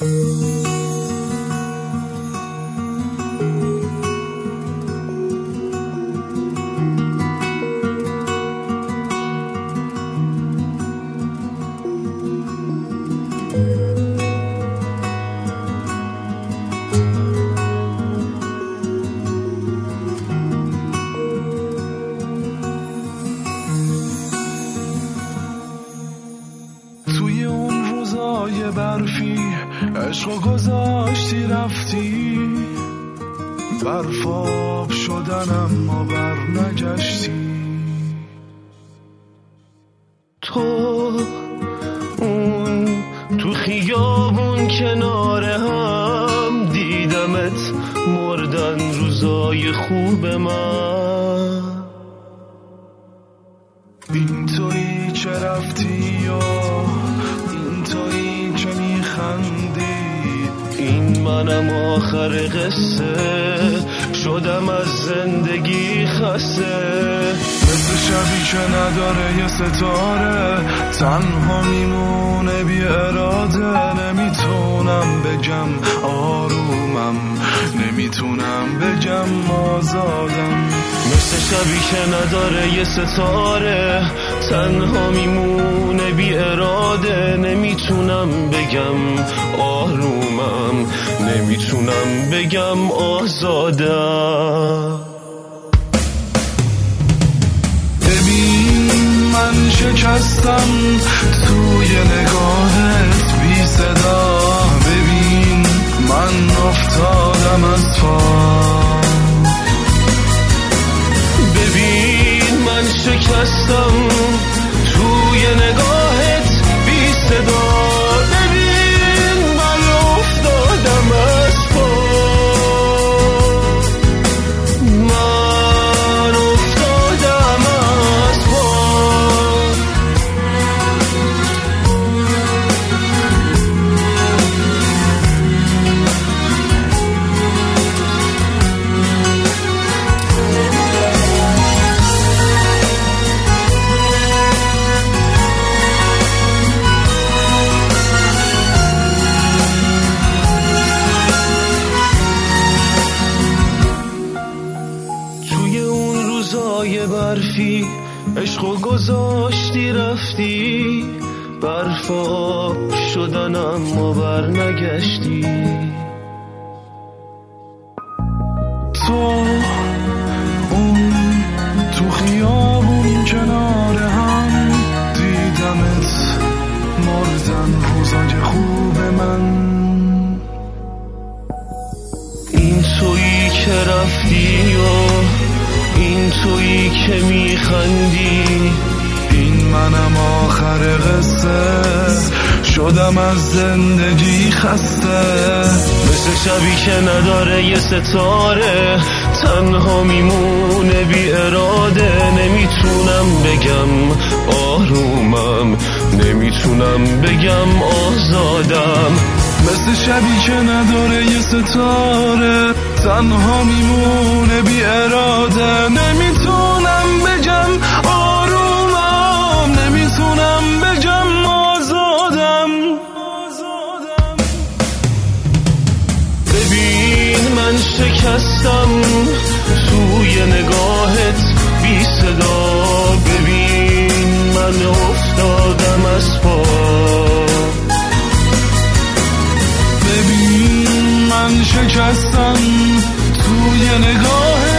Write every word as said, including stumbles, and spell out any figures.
توی اون روزای برفی عشقو گذاشتی رفتی، برفاب شدن اما بر نگشتی. تو اون تو خیابون کنار هم دیدمت مردن روزای خوب من. این تویی که رفتی و این تویی که میخندی، این منم آخر قصه شدم از زندگی خسته. مثل شبی که نداره یه ستاره تنها میمونه بی اراده. نمیتونم بگم آرومم، نمیتونم بگم آزادم. مثل شبی که نداره یه ستاره تنها میمونه بی اراده. نمیتونم بگم آرومم، نمیتونم بگم آزادم. ببین من شکستم توی نگاهت بی صدا. ببین من افتادم از پا. ببین من شکستم توی نگاهت بی صدا. ببین من افتادم از پا. من افتادم از پا. روزای برفی عشقو گذاشتی رفتی، برفاب شدن اما بر نگشتی. تو اون تو خیابون کنار هم دیدمت مردن روزای خوب من. این تویی که رفتی و این تویی که میخندی، این منم آخر قصه شدم از زندگی خسته. مثل شبی که نداره یه ستاره تنها میمونه بی اراده. نمیتونم بگم آرومم، نمیتونم بگم آزادم. مثل شبی که نداره یه ستاره تنها میمونه بی اراده. نمیتونم بگم آرومم، نمیتونم بگم آزادم. ببین من شکستم توی نگاهت بی صدا. ببین من افتادم از پا. ببین من شکستم توی نگاه